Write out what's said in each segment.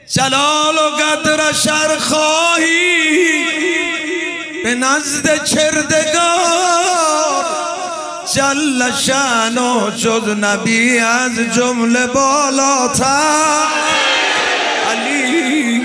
جلال و قدر شرخواهی به نزد کردگار جل شأنه جز نبی از جمله بالاتر علی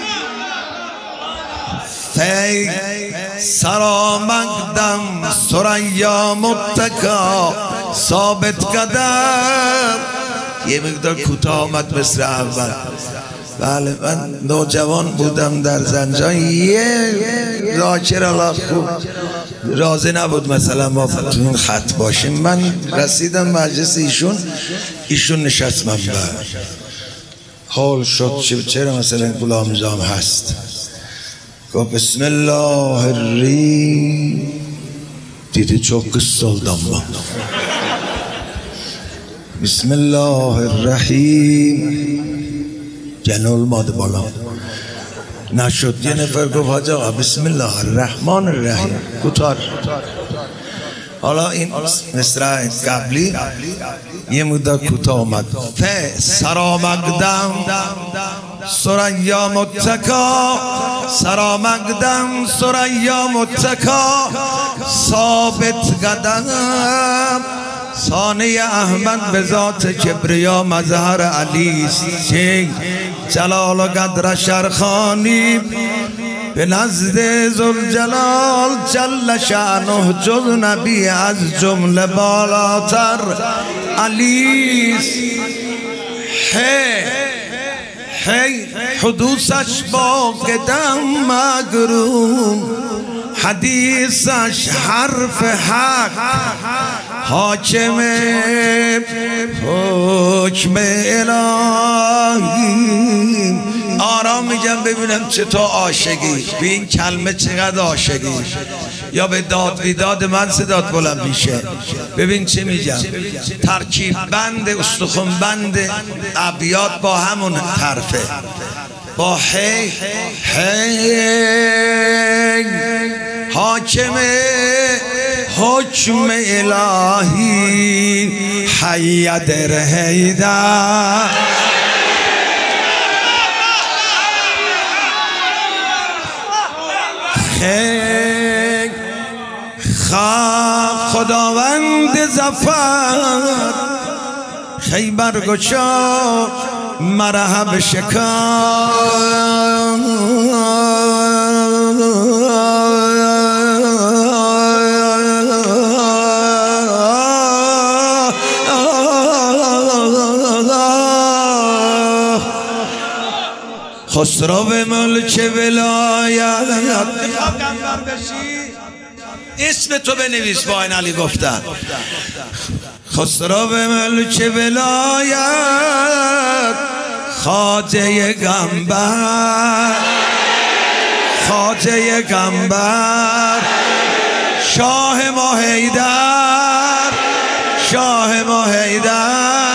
فی سرا مقدم ثریا متکا ثابت قدم. یه مقدار کوتاه آمد مثل اول. بله من نوجوان بودم در زنجان، یه راکر الله خوب راضی نبود مثلا ما تو این خط باشیم. من رسیدم مجلس ایشون نشست من حال شد چرا مثلا غلام نظام هست. گفت بسم الله الرحیم دیدی çok kısaldım ben. بسم الله الرحیم جنو الماده بالا نشد. یه نفر گفت حاج آقا بسم الله الرحمن الرحیم کوتاه. حالا این مصرع قبلی یه مدت کوتاه اومد. سرا مقدم ثریا متکا سرا مقدم ثریا متکا ثابت قدم. ثانی احمد به ذات کبریا مظهر علی است. جلال و قدر شرخانی به نزد ذوالجلال جل شأنه جز نبی از جمله بالاتر علی است. حدوثش با قدم مگروم حدیثش حرف حق حاکم حکم الهی. آرام میگم ببینم چطور عاشقی به این کلمه، چقدر عاشقی. یا به داد بیداد من صدات بلند میشه. ببین چه میگم، ترکیب بند استخون بند ابیات با همون حرفه، با هی حاکم حکم الهی حیدر حیدر. خداوند ظفر خیبر گشا مرحب شکار. خسرو به ملک ولایت. میخوام گنبر بشی اسم تو بنویس با این علی گفتن. خسرو به ملک ولایت خواجه گنبر خواجه گنبر شاه ما حیدر شاه ما حیدر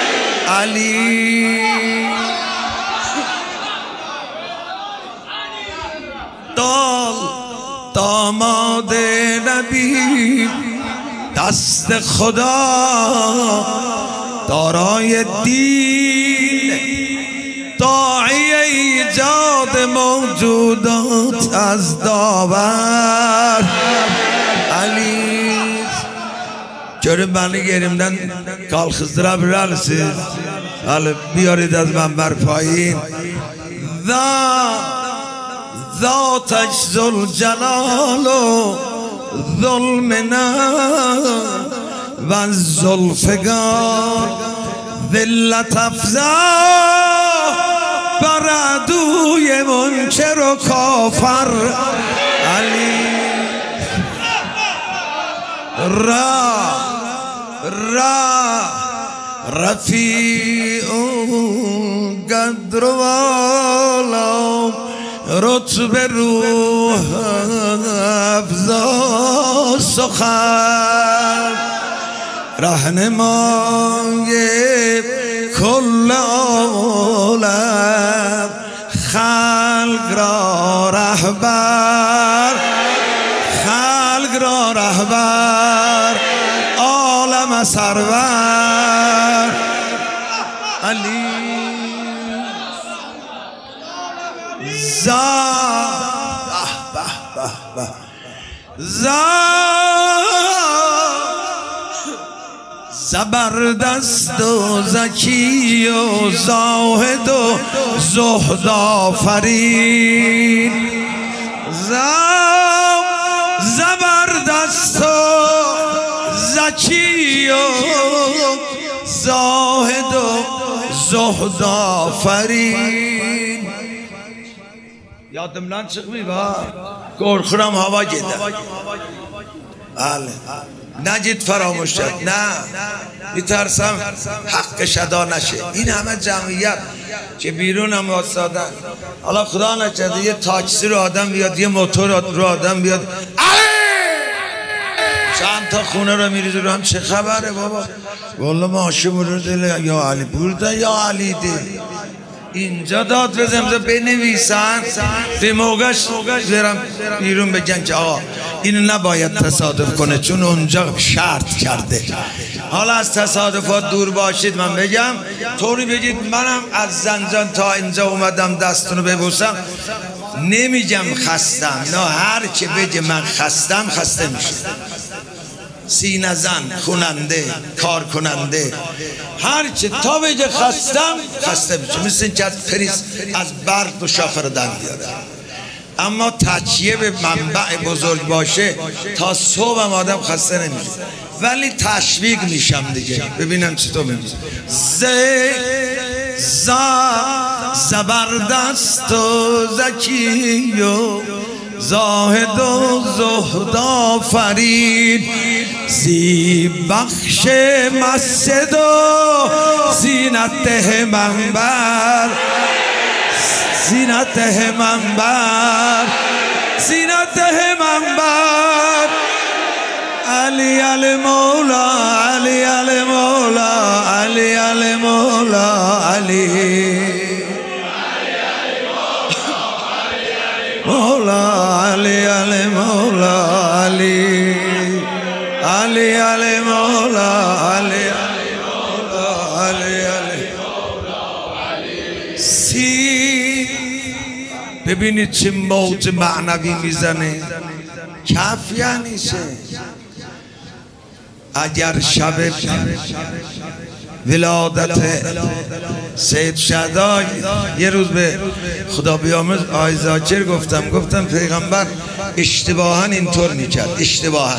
علی. داماد نبی دست خدا دارای دین داعی ایجاد موجودات از داور علی. چرا بانی گیرمدن کال خزدرا برالسیز حالا بیارید از منبر پایین. ذاتش ذوالجلال و ذوالمنن و ذوالفقار ذلت افزا بر عدوی منکر و کافر علی. رفیع قدر والا رتب روح افزا سخن رهنمای کل عالم خلق را رهبر خلق را رهبر عالم سرور علی. زبردست و ذکی و زاهد و زهد آفرین زبردست و ذکی و زاهد و زهد آفرین یادم لان çıkmıyor ha korkuram hava gider نجید فراموش شد نه میترسم حقش ادا نشه این همه جمعیت که بیرون هم واسادن حالا خدا نکرده یه تاکسی رو آدم بیاد یه موتور رو آدم بیاد چند تا خونه رو میریزه رو هم چه خبره بابا والله ماشم رو دل یا علی برده یا علی ده اینجا داد بزنم بنویسن به موقعش برم بیرون بگن که آقا اینو نباید تصادف کنه چون اونجا شرط کرده حالا از تصادفات دور باشید من بگم طوری بگید منم از زنجان تا اینجا اومدم دستونو ببوسم نمیگم خستم نه هر که بگه من خستم خسته میشه سینه زن خوننده کار کننده هرچه تا بگه خستم خسته میشه مثل این که از پریز از برق دو شاخه رو در بیاره اما تکیه به منبع بزرگ باشه تا صبح هم آدم خسته نمیشه ولی تشویق میشم دیگه ببینم چطور میشه زبردست و ذکی و زاهد و زهد آفرین زیبخش مسجد و زینت منبر زینت منبر زینت منبر علی المولا علی المولا علی المولا علی مولا علی علی مولا علی علی علی مولا علی علی مولا علی علی سی ببینید چه موج معنوی میزنه کف یعنی چه اگر شب ولادت سید شهدای یه روز به خدا بیامرز آقای ذاکر گفتم پیغمبر اشتباها اینطور میکرد اشتباها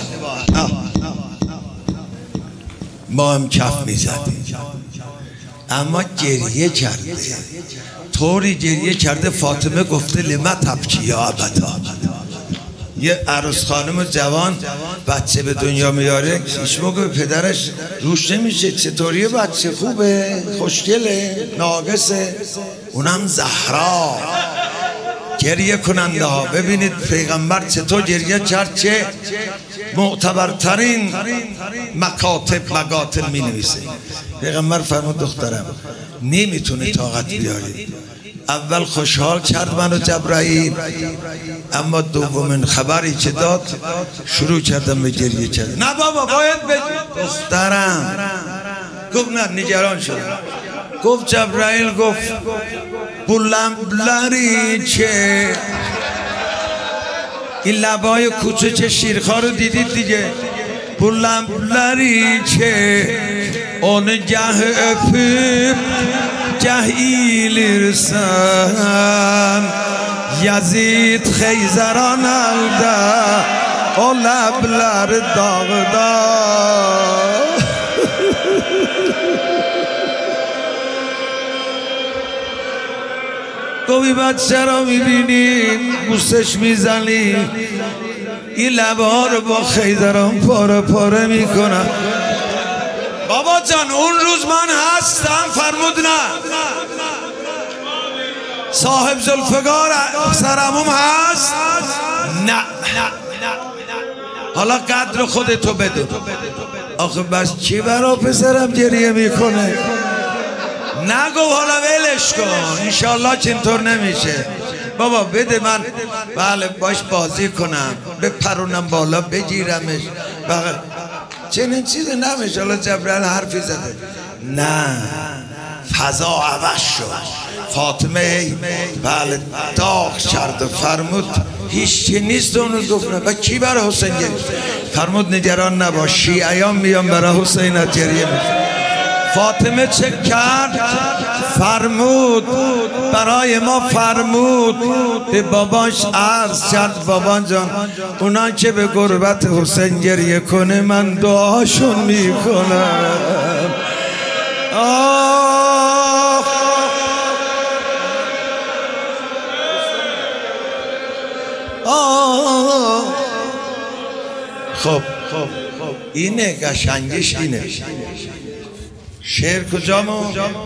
ما هم کف میزدیم اما گریه کرده طوری گریه کرده فاطمه گفته لما تبکی یا ابدا یه عروس خانم جوان بچه به دنیا میاره هیچ موقع پدرش روش نمیشه چطوریه بچه خوبه خوشگله ناقصه اونم زهرا گریه کننده ها ببینید پیغمبر چطور گریه کرد که معتبرترین مکاتب می نویسه پیغمبر فرمود دخترم نمیتونه طاقت بیاری اول خوشحال کرد منو جبرائیل اما دومین خبری که داد شروع کردم به گریه کرد نه بابا باید بگی دخترم گفت نه نگران شد گفت جبرائیل گفت بلندلری که این لبای کوچه شیرخوار رو دیدید دیگه بلندلری که اون گه öpüp gah iğlirsen Yazid Xeyzaran əldə o ləblər dağda گویی بچه را میبینی بوسش میزنی این لبها رو با خیزران پاره پاره میکنن بابا جان اون روز من هستم فرمود نه صاحب ذوالفقار سرموم هست نه حالا قدر خودتو بدون آخه بس چی برا پسرم گریه میکنه نگو حالا ولش کن انشالله که اینطور نمیشه بابا بده من بله باش بازی کنم بپرونم بالا بگیرمش چنین چیزی نمیشه حالا جبرائیل حرفی زده نه فضا عوض شد. فاطمه بله داغ کرد و فرمود هیچ چی نیست. اون روز گفت با کی برای حسین گریه؟ فرمود نگران نباش، شیعیان میان برای حسین گریه میکنن. فاطمه چه کرد؟ فرمود برای ما فرمود به باباش عرض کرد بابا جان اونا که به غربت حسین گریه کنه من دعاشون میکنم. خب اینه قشنگش اینه. شعر کجامو؟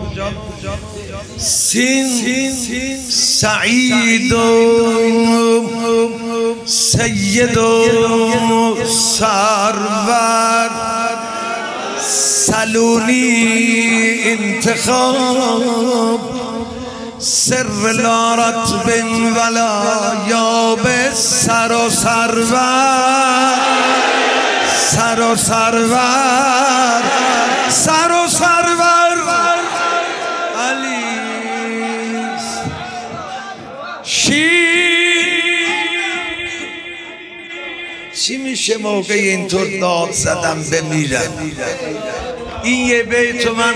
سین سعید سید سرور سلونی انتخاب سر لا رطب ولا یابس سر و سرور سر و سرور سر و سرور علی چی میشه موقع اینطور داد زدم بمیرم؟ این یه بیت من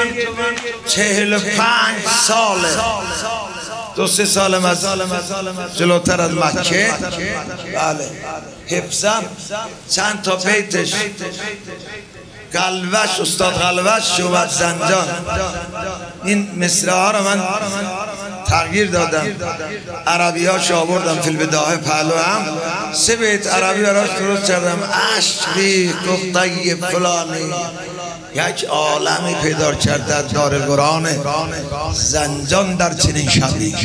45 ساله 2-3 سالم از جلوتر از مکه بله حفظم چند تا بیتش قلوش استاد قلوش اومد زنجان این مصرع ها رو من تغییر دادم عربی ها شو آوردم فی البداهه پهلو هم 3 بیت عربی براش درست کردم عشقی گفت طیب فلانی یک عالمی پیدا کرده دار قرآن زنجان در چنین شبی.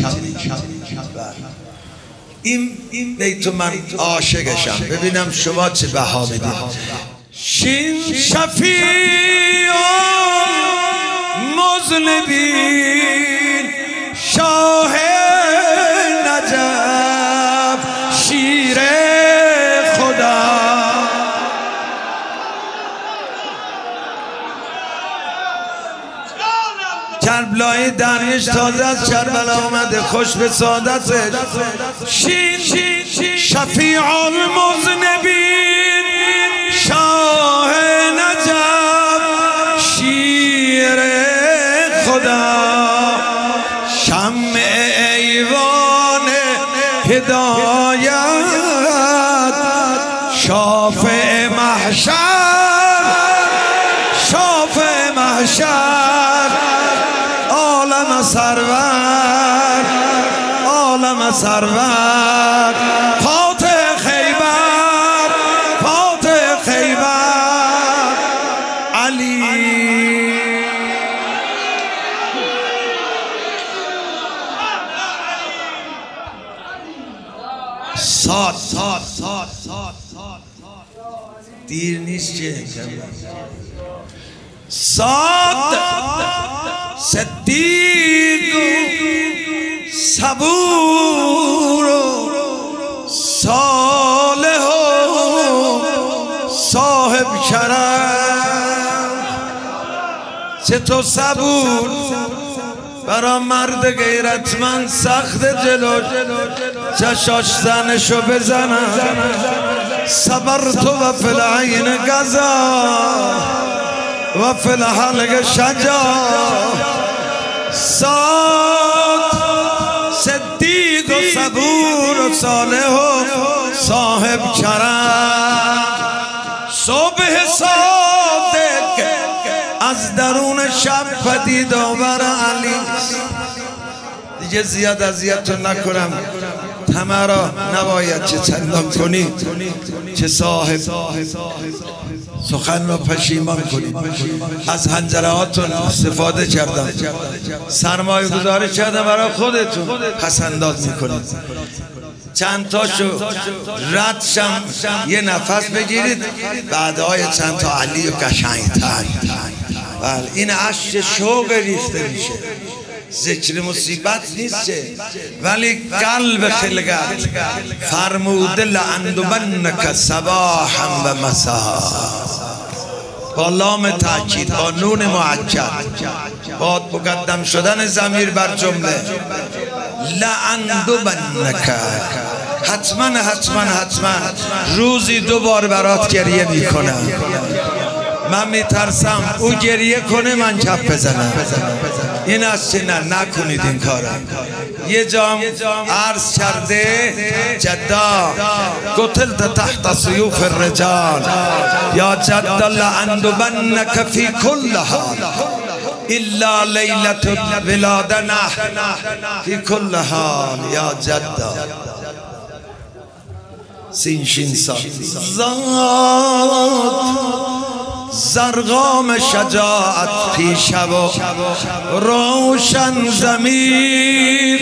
این بیتو من عاشقشم ببینم شما چه بها میدید. شین شفیع مذنبین شاه نجف شیر خدا کربلای درویش تازه از کربلا آمده خوش به سعادتش. شین شفیع المذنبین شاه نجف شیر خدا شمع ایوان هدایت شافع محشر شافع محشر عالم سرور عالم سرور فاتح خیبر فاتح خیبر علی ساد دیر نیست که ساد صدیق صبور صالح صاحب کرم. چه تو صبور برا مرد غیرتمند سخت جلو چشاش زنشو بزنم. صبرت و فی العین غزا و فی الحلق شجا. صاد صدیق و صبور و صالح و صاحب کرم. صبح صادق از درون شب پدید آور علی. دیگه زیاد اذیتتون نکنم همه را نباید چه چندان کنی چه صاحب سخن را پشیمان کنید. از حنجره هاتون استفاده کردم سرمایه گذاری کردم برای خودتون پس انداز میکنید. چند تاشو رد شم یه نفس بگیرید بعدهای چند تا علی و قشنگ‌تر. بله این عشق شوق ریخته میشه ذکر مصیبت نیست ولی قلب خلقت فرموده لأندمنک صباحا و مساء. با لام تاکید، با نون مؤکد، با مقدم شدن ضمیر بر جمله. لأندبنک، حتما روزی 2 بار برات گریه میکنم. من میترسم او گریه کنه من کف بزنم. این از چه؟ نکنید این کارا. یه جام عرض کرده جدا قتلت تحت سیوف الرجال یا جدا لأندبنک فی کل حال الا لیلت الولادنه فی کل حال یا جدا. سین شین صاد زرقام شجاعت پیشه و روشن ضمیر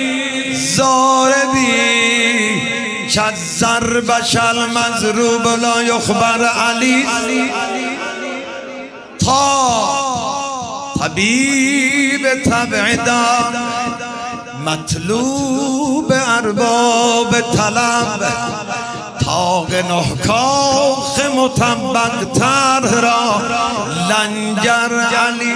زاربی چه ضربش المضروب لا یخبر علی تا طبیب تبعیدان مطلوب ارباب طلب تاق نهکاخ مطبق تر را لنگر علی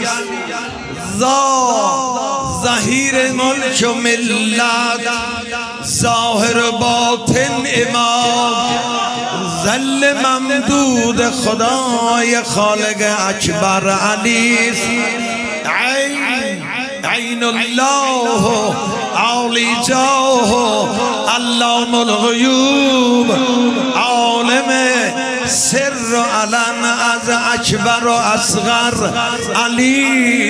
ظهیر ملک و ملت ظاهر باطن امام ظل ممدود خدای خالق اکبر علی عین الله عالی جاه علام الغیوب عالم سر و علن از اکبر و اصغر علی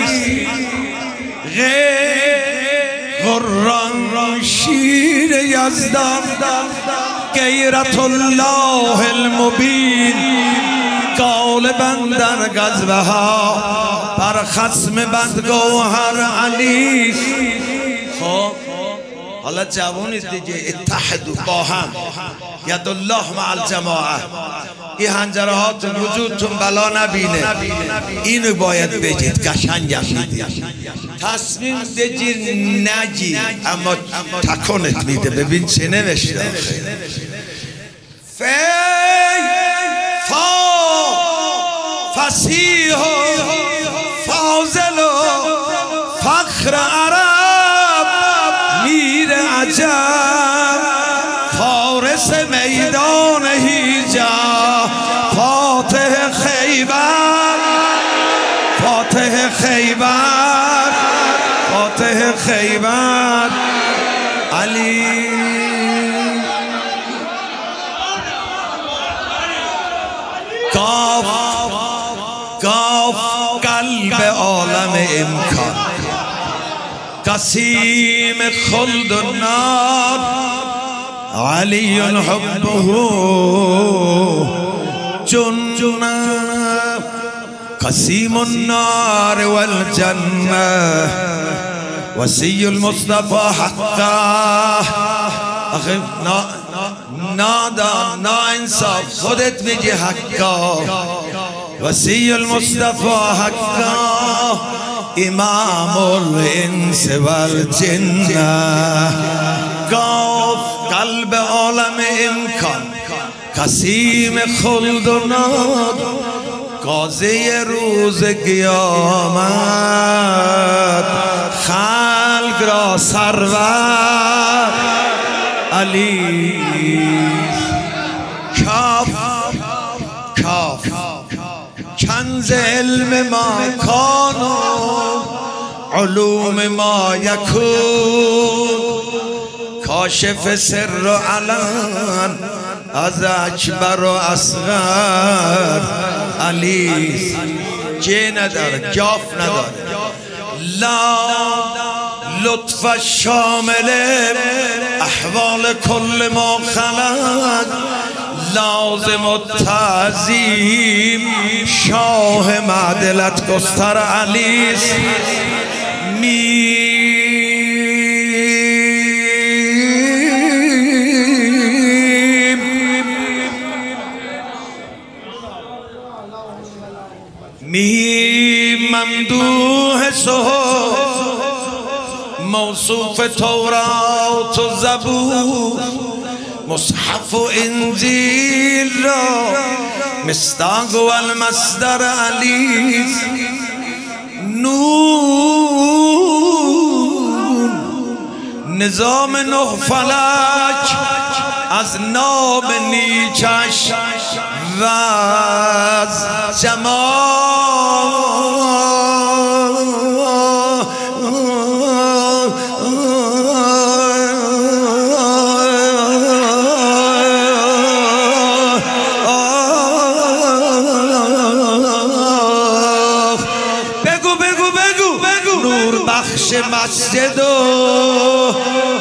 غران شیر یزدان غیرت الله المبین غالبا در غزوه ها بر خصم بدگوهر علی. خب حالا جوانید دیگه، اتحدوا با هم، ید الله مع الجماعه. این هنجره هاتون وجودتون بلا نبینه، اینو باید بگید، قشنگم میدید. تصمیم بگیر نگی اما تکانت میده. ببین چه نوشته فصیح فاضل فخر عرب میر عجب فارس میدان هیجا فاتح خیبر فاتح خیبر فاتح خیبر علی. کاف کاف قلب عالم امکان قسیم خلد النار علی حبه جنة قسیم النار والجنة وسی المصطفى حقا. آخه نادان نا انصاف خودت میگی حقا. وسی المصطفى حقا امام الانس والجنه. گاف قلب عالم امکان قسیم خلد و نار قاضی روز قیامت خلق را سرور علی. کاف کاف کنز علم ما کانو علوم ما یکون کاشف سر و علن از اکبر و اصغر علی. جه نداره، جاف نداره. لا لطف شامل احوال کل ما خلق لازم التعظیم شاه معدلت گستر علی. میم ممدوح سو موصوف تورات و زبور مصحف و انجیل را مصداق و المصدر علی نون نظام نه فلک از نام نیچش و از بگو نور بخش مسجد و